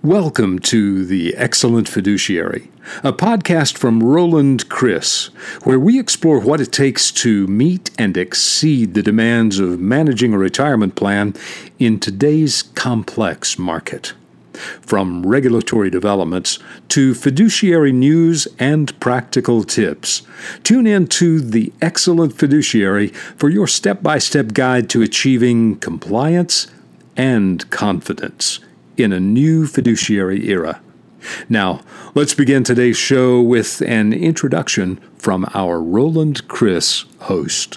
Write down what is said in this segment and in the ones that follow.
Welcome to The Excellent Fiduciary, a podcast from Roland Chris, where we explore what it takes to meet and exceed the demands of managing a retirement plan in today's complex market. From regulatory developments to fiduciary news and practical tips, tune in to The Excellent Fiduciary for your step-by-step guide to achieving compliance and confidence in a new fiduciary era. Now, let's begin today's show with an introduction from our Roland Chris host.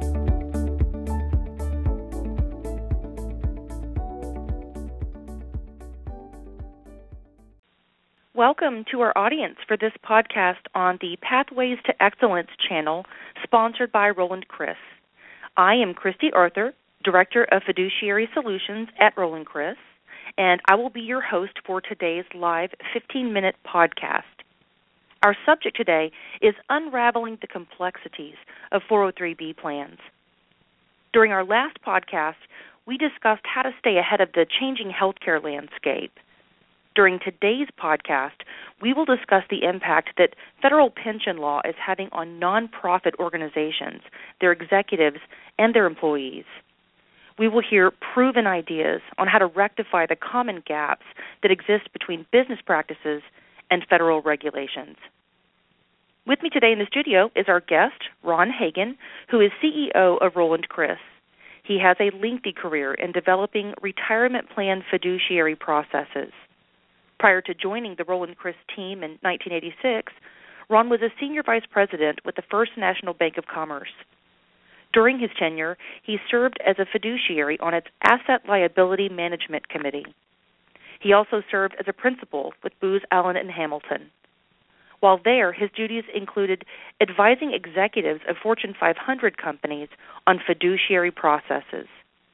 Welcome to our audience for this podcast on the Pathways to Excellence channel, sponsored by Roland Chris. I am Christy Arthur, Director of Fiduciary Solutions at Roland Chris, and I will be your host for today's live 15-minute podcast. Our subject today is unraveling the complexities of 403B plans. During our last podcast, we discussed how to stay ahead of the changing healthcare landscape. During today's podcast, we will discuss the impact that federal pension law is having on nonprofit organizations, their executives, and their employees. We will hear proven ideas on how to rectify the common gaps that exist between business practices and federal regulations. With me today in the studio is our guest, Ron Hagan, who is CEO of Roland Chris. He has a lengthy career in developing retirement plan fiduciary processes. Prior to joining the Roland Chris team in 1986, Ron was a senior vice president with the First National Bank of Commerce. During his tenure, he served as a fiduciary on its Asset Liability Management Committee. He also served as a principal with Booz Allen and Hamilton. While there, his duties included advising executives of Fortune 500 companies on fiduciary processes.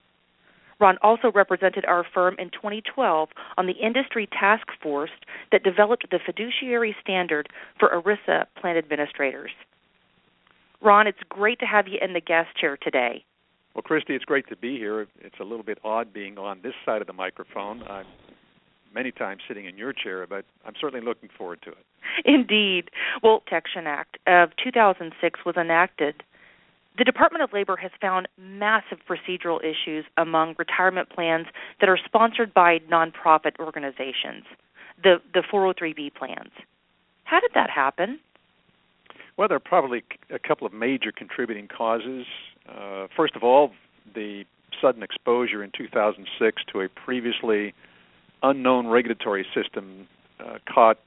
Ron also represented our firm in 2012 on the industry task force that developed the fiduciary standard for ERISA plan administrators. Ron, it's great to have you in the guest chair today. Well, Christy, it's great to be here. It's a little bit odd being on this side of the microphone. I'm many times sitting in your chair, but I'm certainly looking forward to it. Indeed. Well, Protection Act of 2006 was enacted. The Department of Labor has found massive procedural issues among retirement plans that are sponsored by nonprofit organizations, the 403B plans. How did that happen? Well, there are probably a couple of major contributing causes. First of all, the sudden exposure in 2006 to a previously unknown regulatory system caught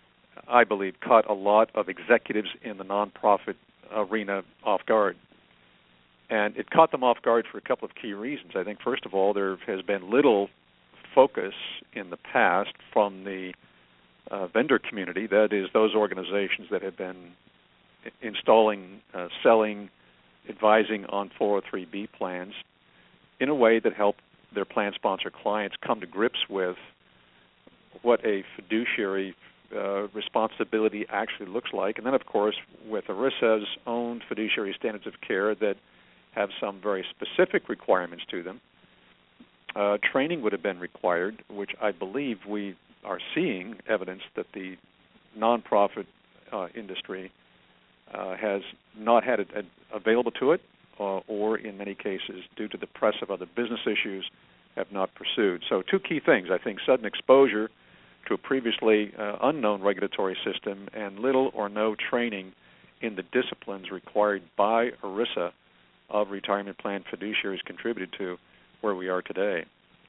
a lot of executives in the nonprofit arena off guard. And it caught them off guard for a couple of key reasons. I think, first of all, there has been little focus in the past from the vendor community, that is, those organizations that have been installing, selling, advising on 403B plans in a way that helped their plan sponsor clients come to grips with what a fiduciary responsibility actually looks like. And then, of course, with ERISA's own fiduciary standards of care that have some very specific requirements to them, training would have been required, which I believe we are seeing evidence that the nonprofit industry has not had it available to it, or in many cases, due to the press of other business issues, have not pursued. So two key things, I think: sudden exposure to a previously unknown regulatory system and little or no training in the disciplines required by ERISA of retirement plan fiduciaries contributed to where we are today.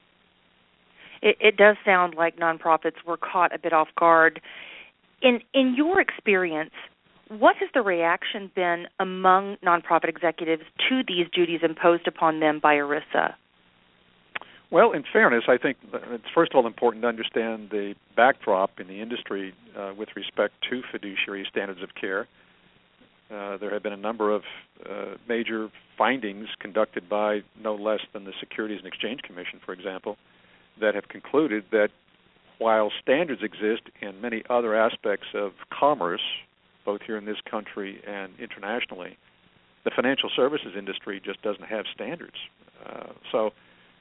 It does sound like nonprofits were caught a bit off guard. In your experience, what has the reaction been among nonprofit executives to these duties imposed upon them by ERISA? Well, in fairness, I think it's first of all important to understand the backdrop in the industry with respect to fiduciary standards of care. There have been a number of major findings conducted by no less than the Securities and Exchange Commission, for example, that have concluded that while standards exist in many other aspects of commerce, both here in this country and internationally, the financial services industry just doesn't have standards. So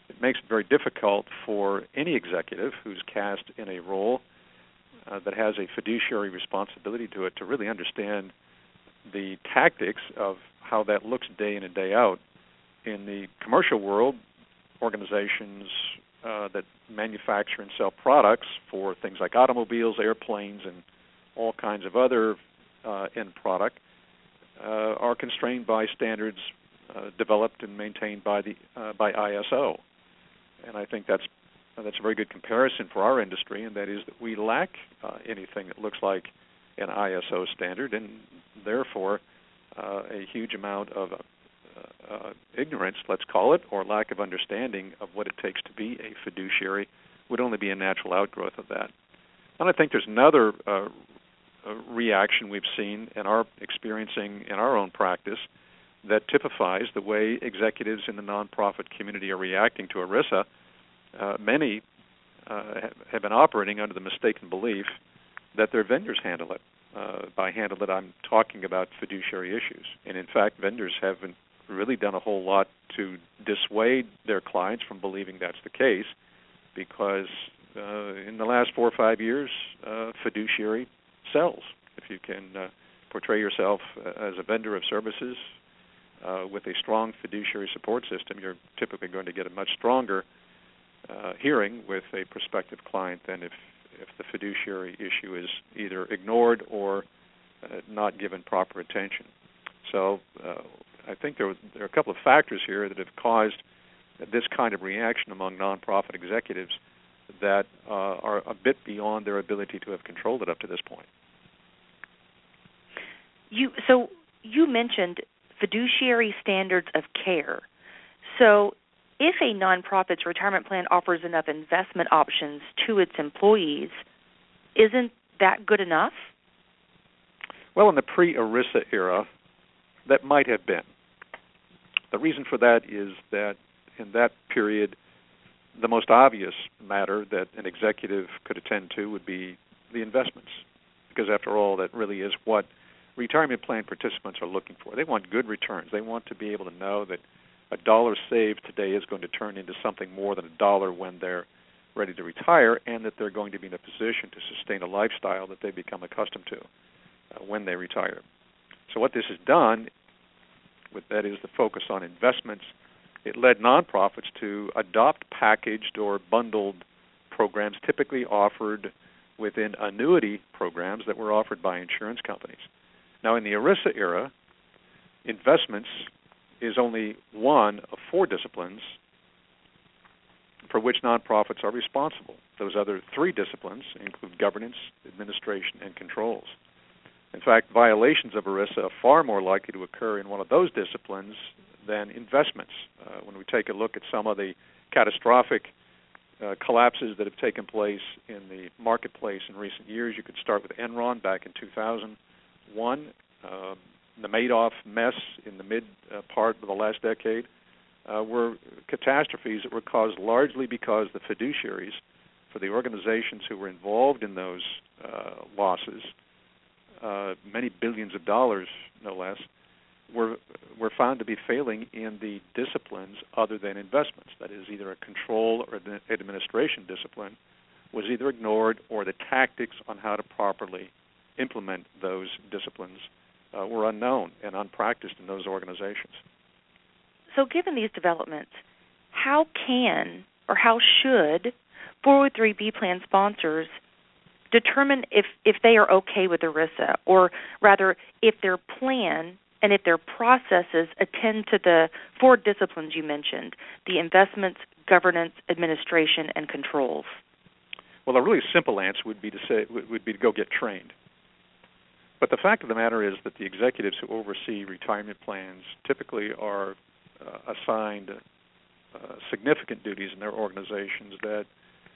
it makes it very difficult for any executive who's cast in a role that has a fiduciary responsibility to it to really understand the tactics of how that looks day in and day out. In the commercial world, organizations that manufacture and sell products for things like automobiles, airplanes, and all kinds of other end product are constrained by standards developed and maintained by ISO. And I think that's a very good comparison for our industry, and that is that we lack anything that looks like an ISO standard, and therefore a huge amount of ignorance, let's call it, or lack of understanding of what it takes to be a fiduciary would only be a natural outgrowth of that. And I think there's another reaction we've seen and are experiencing in our own practice that typifies the way executives in the nonprofit community are reacting to ERISA. Many have been operating under the mistaken belief that their vendors handle it. By handle it, I'm talking about fiduciary issues. And in fact, vendors haven't really done a whole lot to dissuade their clients from believing that's the case, because in the last 4 or 5 years, fiduciary sells. If you can portray yourself as a vendor of services with a strong fiduciary support system, you're typically going to get a much stronger hearing with a prospective client than if the fiduciary issue is either ignored or not given proper attention. So I think there are a couple of factors here that have caused this kind of reaction among nonprofit executives that are a bit beyond their ability to have controlled it up to this point. You mentioned fiduciary standards of care. So if a nonprofit's retirement plan offers enough investment options to its employees, isn't that good enough? Well, in the pre-ERISA era, that might have been. The reason for that is that in that period, the most obvious matter that an executive could attend to would be the investments, because after all, that really is what retirement plan participants are looking for. They want good returns. They want to be able to know that a dollar saved today is going to turn into something more than a dollar when they're ready to retire, and that they're going to be in a position to sustain a lifestyle that they become accustomed to when they retire. So what this has done, that is the focus on investments, it led nonprofits to adopt packaged or bundled programs typically offered within annuity programs that were offered by insurance companies. Now, in the ERISA era, investments is only one of 4 disciplines for which nonprofits are responsible. Those other 3 disciplines include governance, administration, and controls. In fact, violations of ERISA are far more likely to occur in one of those disciplines than investments. When we take a look at some of the catastrophic collapses that have taken place in the marketplace in recent years, you could start with Enron back in 2001, the Madoff mess in the mid part of the last decade, were catastrophes that were caused largely because the fiduciaries for the organizations who were involved in those losses, many billions of dollars no less, were found to be failing in the disciplines other than investments. That is, either a control or an administration discipline was either ignored, or the tactics on how to properly implement those disciplines were unknown and unpracticed in those organizations. So given these developments, how can or how should 403B plan sponsors determine if they are okay with ERISA, or rather if their plan and if their processes attend to the 4 disciplines you mentioned, the investments, governance, administration, and controls? Well, a really simple answer would be to go get trained. But the fact of the matter is that the executives who oversee retirement plans typically are assigned significant duties in their organizations that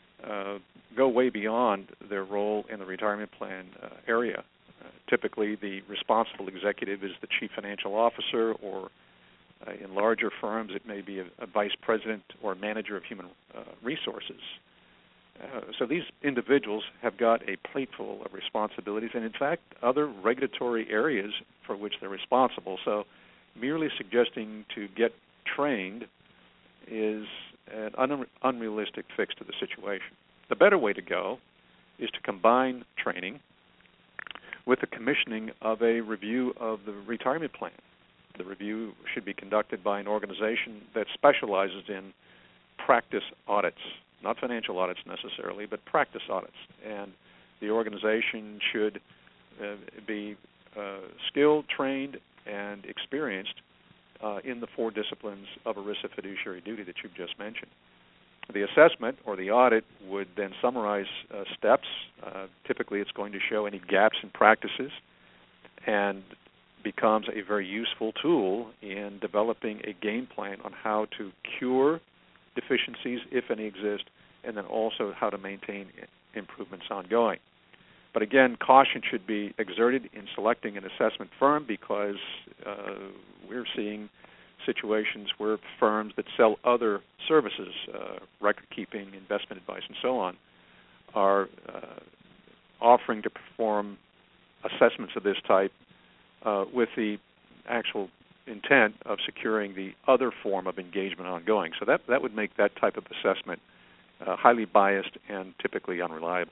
go way beyond their role in the retirement plan area. Typically, the responsible executive is the chief financial officer, or in larger firms, it may be a vice president or manager of human resources. So these individuals have got a plateful of responsibilities and, in fact, other regulatory areas for which they're responsible. So merely suggesting to get trained is an unrealistic fix to the situation. The better way to go is to combine training with the commissioning of a review of the retirement plan. The review should be conducted by an organization that specializes in practice audits, not financial audits necessarily, but practice audits. And the organization should be skilled, trained, and experienced in the 4 disciplines of ERISA fiduciary duty that you've just mentioned. The assessment or the audit would then summarize steps. Typically, it's going to show any gaps in practices and becomes a very useful tool in developing a game plan on how to cure deficiencies, if any exist, and then also how to maintain improvements ongoing. But again, caution should be exerted in selecting an assessment firm because we're seeing situations where firms that sell other services, record keeping, investment advice, and so on, are offering to perform assessments of this type with the actual intent of securing the other form of engagement ongoing. So that would make that type of assessment highly biased and typically unreliable.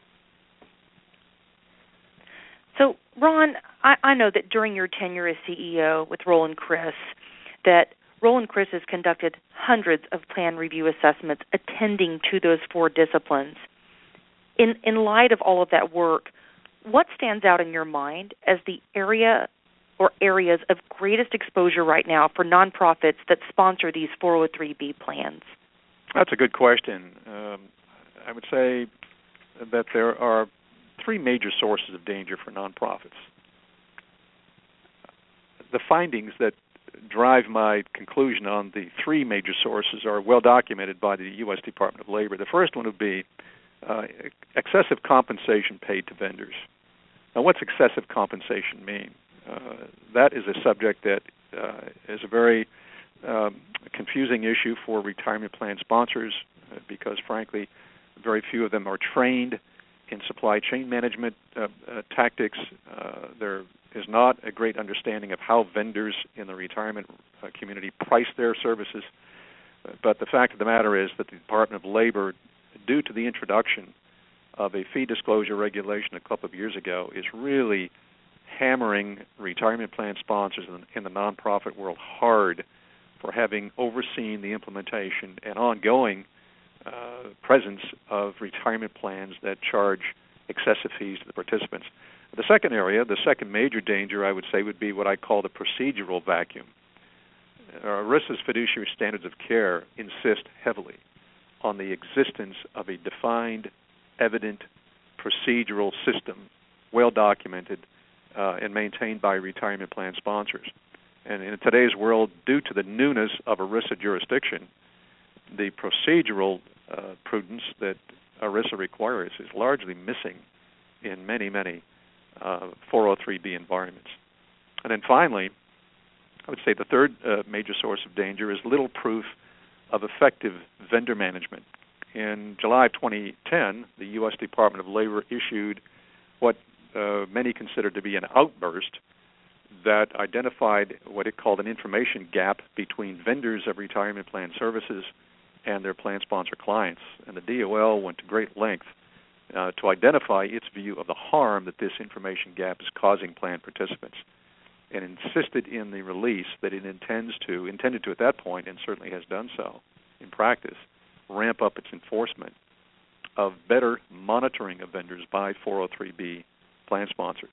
So, Ron, I know that during your tenure as CEO with Roland Chris, that Roland Chris has conducted hundreds of plan review assessments attending to those 4 disciplines. In light of all of that work, what stands out in your mind as the area or areas of greatest exposure right now for nonprofits that sponsor these 403B plans? That's a good question. I would say that there are 3 major sources of danger for nonprofits. The findings that drive my conclusion on the 3 major sources are well documented by the U.S. Department of Labor. The first one would be excessive compensation paid to vendors. Now, what's excessive compensation mean? That is a subject that is a very confusing issue for retirement plan sponsors because, frankly, very few of them are trained in supply chain management tactics. There is not a great understanding of how vendors in the retirement community price their services. But the fact of the matter is that the Department of Labor, due to the introduction of a fee disclosure regulation a couple of years ago, is really hammering retirement plan sponsors in the nonprofit world hard for having overseen the implementation and ongoing presence of retirement plans that charge excessive fees to the participants. The second area, the second major danger, I would say, would be what I call the procedural vacuum. ERISA's fiduciary standards of care insist heavily on the existence of a defined, evident procedural system, well documented and maintained by retirement plan sponsors. And in today's world, due to the newness of ERISA jurisdiction, the procedural prudence that ERISA requires is largely missing in many, many 403B environments. And then finally, I would say the third major source of danger is little proof of effective vendor management. In July of 2010, the U.S. Department of Labor issued what many consider to be an outburst that identified what it called an information gap between vendors of retirement plan services and their plan sponsor clients. And the DOL went to great length to identify its view of the harm that this information gap is causing plan participants, and insisted in the release that it intended to at that point, and certainly has done so in practice, ramp up its enforcement of better monitoring of vendors by 403B plan sponsors.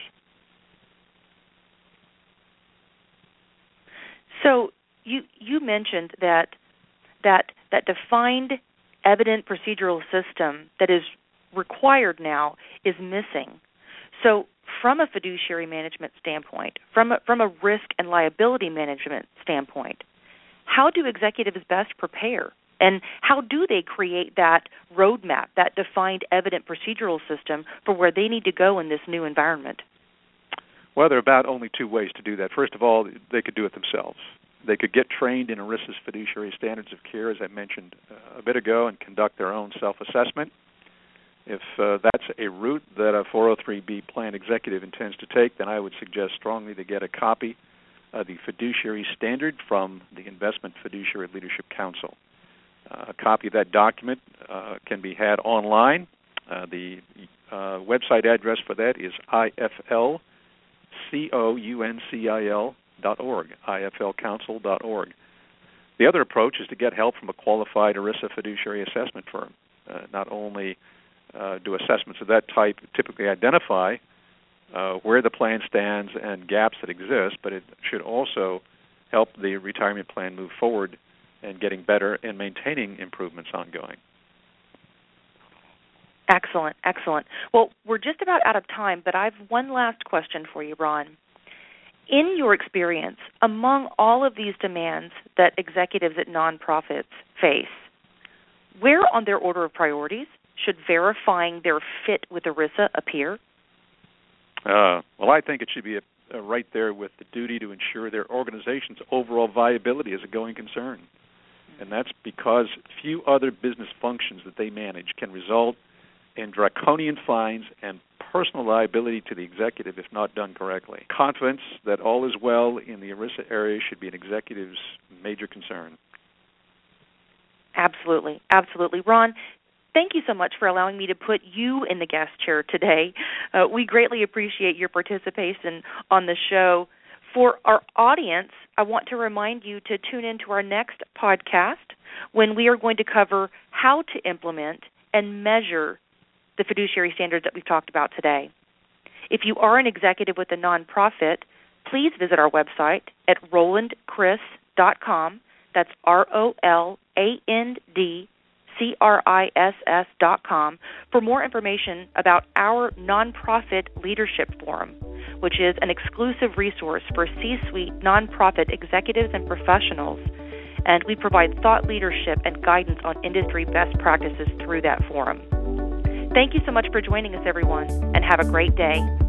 So you mentioned that defined, evident procedural system that is required now is missing. So from a fiduciary management standpoint, from a risk and liability management standpoint, how do executives best prepare? And how do they create that roadmap, that defined, evident procedural system for where they need to go in this new environment? Well, there are about only 2 ways to do that. First of all, they could do it themselves. They could get trained in ERISA's fiduciary standards of care, as I mentioned a bit ago, and conduct their own self-assessment. If that's a route that a 403B plan executive intends to take, then I would suggest strongly to get a copy of the fiduciary standard from the Investment Fiduciary Leadership Council. A copy of that document can be had online. The website address for that is iflcouncil.org, iflcouncil.org. The other approach is to get help from a qualified ERISA fiduciary assessment firm. Not only do assessments of that type typically identify where the plan stands and gaps that exist, but it should also help the retirement plan move forward and getting better and maintaining improvements ongoing. Excellent, excellent. Well, we're just about out of time, but I have one last question for you, Ron. In your experience, among all of these demands that executives at nonprofits face, where on their order of priorities should verifying their fit with ERISA appear? Well, I think it should be right there with the duty to ensure their organization's overall viability as a going concern. And that's because few other business functions that they manage can result in draconian fines and personal liability to the executive if not done correctly. Confidence that all is well in the ERISA area should be an executive's major concern. Absolutely, absolutely. Ron, thank you so much for allowing me to put you in the guest chair today. We greatly appreciate your participation on the show. For our audience, I want to remind you to tune in to our next podcast when we are going to cover how to implement and measure the fiduciary standards that we've talked about today. If you are an executive with a nonprofit, please visit our website at RolandChris.com. That's RolandChris.com for more information about our Nonprofit Leadership Forum, which is an exclusive resource for C-suite nonprofit executives and professionals. And we provide thought leadership and guidance on industry best practices through that forum. Thank you so much for joining us, everyone, and have a great day.